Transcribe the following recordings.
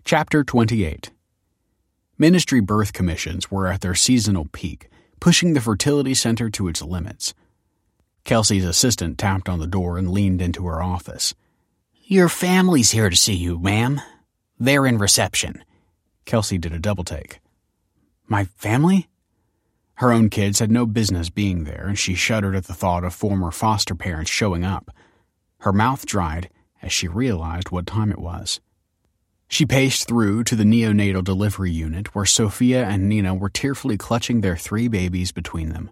Chapter 28. Ministry birth commissions were at their seasonal peak, pushing the fertility center to its limits. Kelsey's assistant tapped on the door and leaned into her office. "Your family's here to see you, ma'am. They're in reception." Kelsey did a double-take. My family? Her own kids had no business being there, and she shuddered at the thought of former foster parents showing up. Her mouth dried as she realized what time it was. She paced through to the neonatal delivery unit where Sophia and Nina were tearfully clutching their 3 babies between them.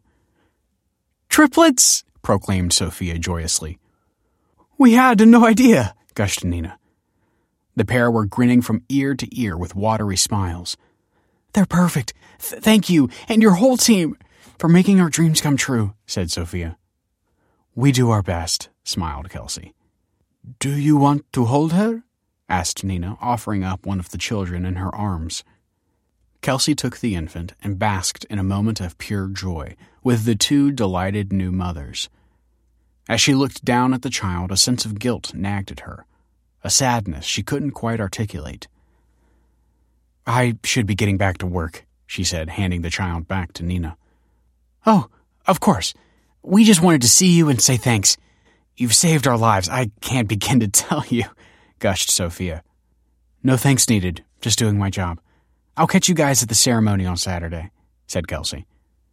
"Triplets!" proclaimed Sophia joyously. "We had no idea," gushed Nina. The pair were grinning from ear to ear with watery smiles. "They're perfect. Thank you, and your whole team, for making our dreams come true," said Sophia. "We do our best," smiled Kelsey. "Do you want to hold her?" asked Nina, offering up one of the children in her arms. Kelsey took the infant and basked in a moment of pure joy with the 2 delighted new mothers. As she looked down at the child, a sense of guilt nagged at her, a sadness she couldn't quite articulate. "I should be getting back to work," she said, handing the child back to Nina. "Oh, of course. We just wanted to see you and say thanks. You've saved our lives. I can't begin to tell you," gushed Sophia. "No thanks needed. Just doing my job. I'll catch you guys at the ceremony on Saturday," said Kelsey.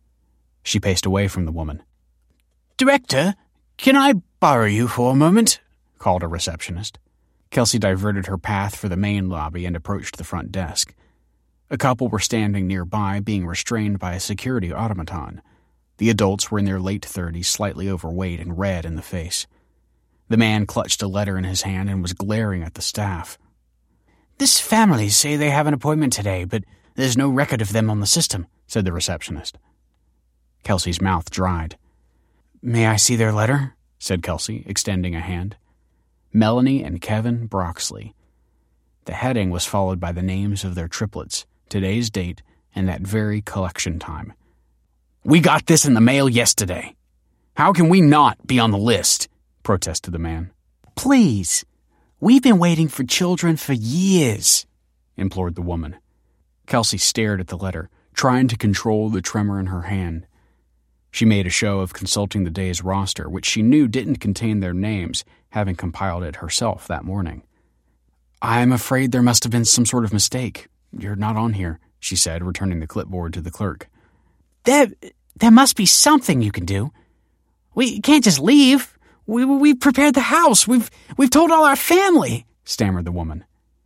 She paced away from the woman. "Director, can I borrow you for a moment?" called a receptionist. Kelsey diverted her path for the main lobby and approached the front desk. A couple were standing nearby, being restrained by a security automaton. The adults were in their late 30s, slightly overweight and red in the face. The man clutched a letter in his hand and was glaring at the staff. "This family say they have an appointment today, but there's no record of them on the system," said the receptionist. Kelsey's mouth dried. "May I see their letter?" said Kelsey, extending a hand. Melanie and Kevin Broxley. The heading was followed by the names of their triplets, today's date, and that very collection time. "We got this in the mail yesterday. How can we not be on the list?" protested the man. "Please, we've been waiting for children for years," implored the woman. Kelsey stared at the letter, trying to control the tremor in her hand. She made a show of consulting the day's roster, which she knew didn't contain their names, having compiled it herself that morning. "I'm afraid there must have been some sort of mistake. You're not on here," she said, returning the clipboard to the clerk. There must be something you can do. We can't just leave. We've prepared the house. We've told all our family," stammered the woman.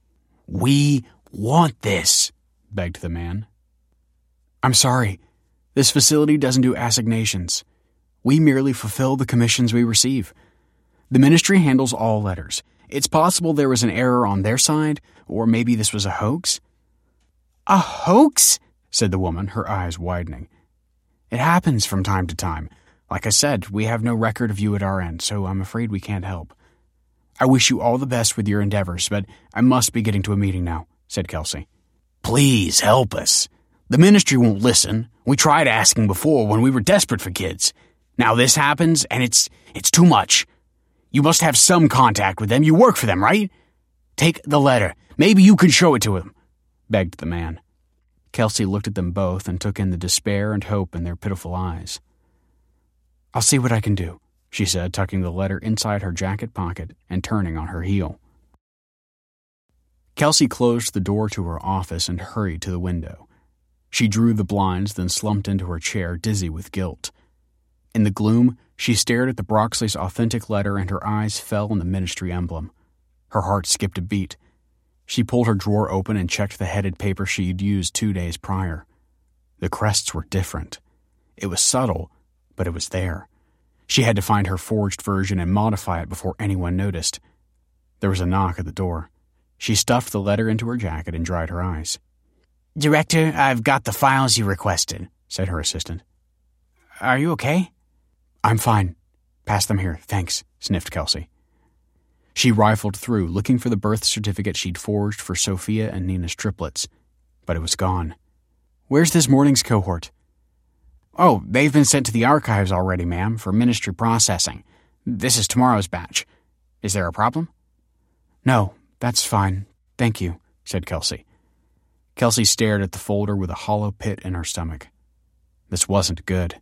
"We want this," begged the man. "I'm sorry. This facility doesn't do assignations. We merely fulfill the commissions we receive. The ministry handles all letters. It's possible there was an error on their side, or maybe this was a hoax." "A hoax?" said the woman, her eyes widening. "It happens from time to time. Like I said, we have no record of you at our end, so I'm afraid we can't help. I wish you all the best with your endeavors, but I must be getting to a meeting now," said Kelsey. "Please help us. The ministry won't listen. We tried asking before when we were desperate for kids. Now this happens, and it's too much. You must have some contact with them. You work for them, right? Take the letter. Maybe you can show it to them," begged the man. Kelsey looked at them both and took in the despair and hope in their pitiful eyes. "I'll see what I can do," she said, tucking the letter inside her jacket pocket and turning on her heel. Kelsey closed the door to her office and hurried to the window. She drew the blinds, then slumped into her chair, dizzy with guilt. In the gloom, she stared at the Broxley's authentic letter and her eyes fell on the ministry emblem. Her heart skipped a beat. She pulled her drawer open and checked the headed paper she'd used 2 days prior. The crests were different. It was subtle, but it was there. She had to find her forged version and modify it before anyone noticed. There was a knock at the door. She stuffed the letter into her jacket and dried her eyes. "Director, I've got the files you requested," said her assistant. "Are you okay?" "I'm fine. Pass them here, thanks," sniffed Kelsey. She rifled through, looking for the birth certificate she'd forged for Sophia and Nina's triplets, but it was gone. "Where's this morning's cohort?" "Oh, they've been sent to the archives already, ma'am, for ministry processing. This is tomorrow's batch. Is there a problem?" "No, that's fine. Thank you," said Kelsey. Kelsey stared at the folder with a hollow pit in her stomach. This wasn't good.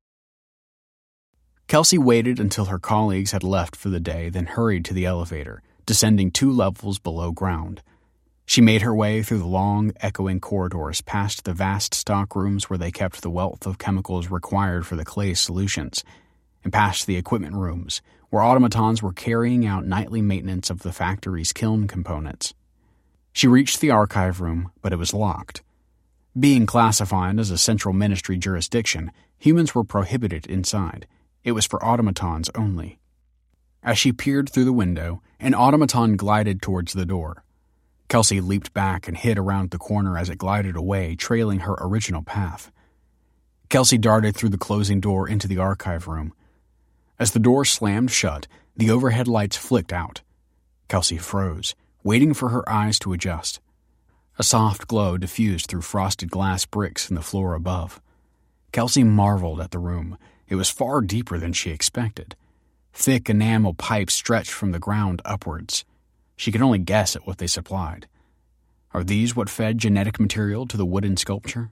Kelsey waited until her colleagues had left for the day, then hurried to the elevator, descending 2 levels below ground. She made her way through the long, echoing corridors past the vast stock rooms where they kept the wealth of chemicals required for the clay solutions, and past the equipment rooms, where automatons were carrying out nightly maintenance of the factory's kiln components. She reached the archive room, but it was locked. Being classified as a central ministry jurisdiction, humans were prohibited inside. It was for automatons only. As she peered through the window, an automaton glided towards the door. Kelsey leaped back and hid around the corner as it glided away, trailing her original path. Kelsey darted through the closing door into the archive room. As the door slammed shut, the overhead lights flicked out. Kelsey froze, waiting for her eyes to adjust. A soft glow diffused through frosted glass bricks in the floor above. Kelsey marveled at the room. It was far deeper than she expected. Thick enamel pipes stretched from the ground upwards. She could only guess at what they supplied. Are these what fed genetic material to the wooden sculpture?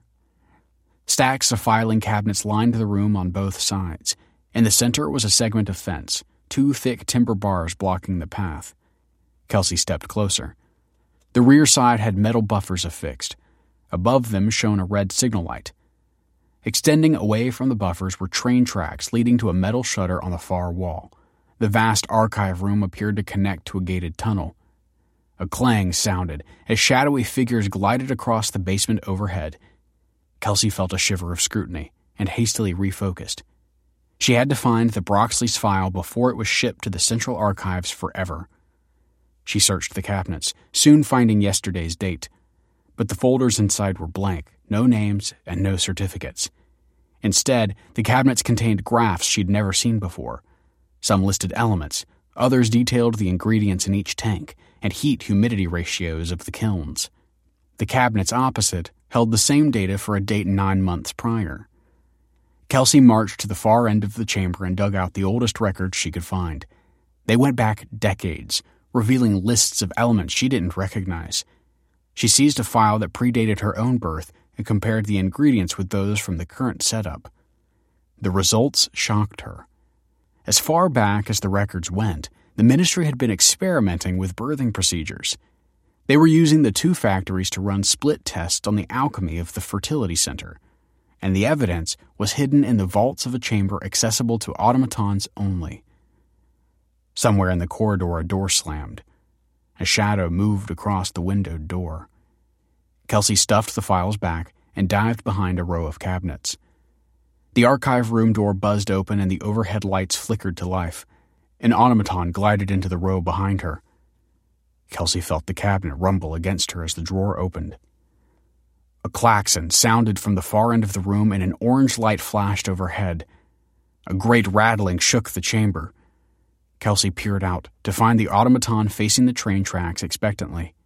Stacks of filing cabinets lined the room on both sides. In the center was a segment of fence, 2 thick timber bars blocking the path. Kelsey stepped closer. The rear side had metal buffers affixed. Above them shone a red signal light. Extending away from the buffers were train tracks leading to a metal shutter on the far wall. The vast archive room appeared to connect to a gated tunnel. A clang sounded as shadowy figures glided across the basement overhead. Kelsey felt a shiver of scrutiny and hastily refocused. She had to find the Broxley's file before it was shipped to the Central Archives forever. She searched the cabinets, soon finding yesterday's date. But the folders inside were blank, no names and no certificates. Instead, the cabinets contained graphs she'd never seen before. Some listed elements, others detailed the ingredients in each tank and heat-humidity ratios of the kilns. The cabinets opposite held the same data for a date 9 months prior. Kelsey marched to the far end of the chamber and dug out the oldest records she could find. They went back decades, revealing lists of elements she didn't recognize. She seized a file that predated her own birth and compared the ingredients with those from the current setup. The results shocked her. As far back as the records went, the ministry had been experimenting with birthing procedures. They were using the 2 factories to run split tests on the alchemy of the fertility center, and the evidence was hidden in the vaults of a chamber accessible to automatons only. Somewhere in the corridor, a door slammed. A shadow moved across the windowed door. Kelsey stuffed the files back and dived behind a row of cabinets. The archive room door buzzed open and the overhead lights flickered to life. An automaton glided into the row behind her. Kelsey felt the cabinet rumble against her as the drawer opened. A klaxon sounded from the far end of the room and an orange light flashed overhead. A great rattling shook the chamber. Kelsey peered out to find the automaton facing the train tracks expectantly.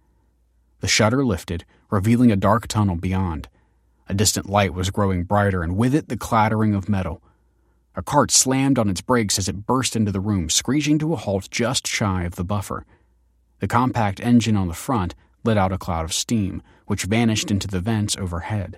The shutter lifted, revealing a dark tunnel beyond. A distant light was growing brighter, and with it the clattering of metal. A cart slammed on its brakes as it burst into the room, screeching to a halt just shy of the buffer. The compact engine on the front let out a cloud of steam, which vanished into the vents overhead.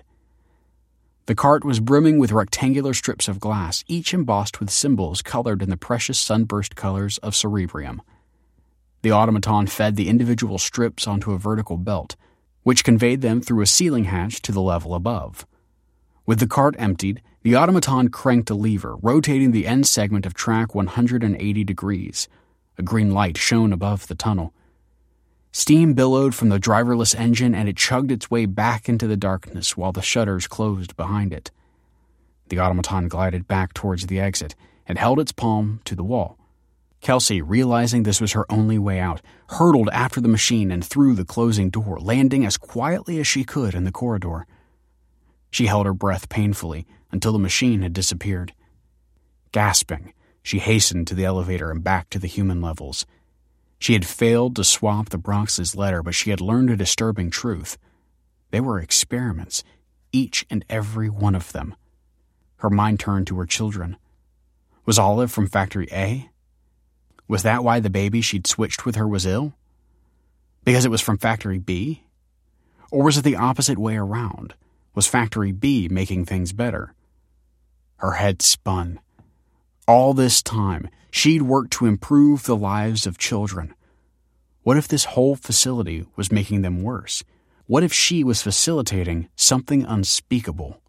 The cart was brimming with rectangular strips of glass, each embossed with symbols colored in the precious sunburst colors of cerebrium. The automaton fed the individual strips onto a vertical belt, which conveyed them through a ceiling hatch to the level above. With the cart emptied, the automaton cranked a lever, rotating the end segment of track 180 degrees. A green light shone above the tunnel. Steam billowed from the driverless engine and it chugged its way back into the darkness while the shutters closed behind it. The automaton glided back towards the exit and held its palm to the wall. Kelsey, realizing this was her only way out, hurtled after the machine and through the closing door, landing as quietly as she could in the corridor. She held her breath painfully until the machine had disappeared. Gasping, she hastened to the elevator and back to the human levels. She had failed to swap the Broxley's letter, but she had learned a disturbing truth. They were experiments, each and every one of them. Her mind turned to her children. Was Olive from Factory A? Was that why the baby she'd switched with her was ill? Because it was from Factory B? Or was it the opposite way around? Was Factory B making things better? Her head spun. All this time, she'd worked to improve the lives of children. What if this whole facility was making them worse? What if she was facilitating something unspeakable?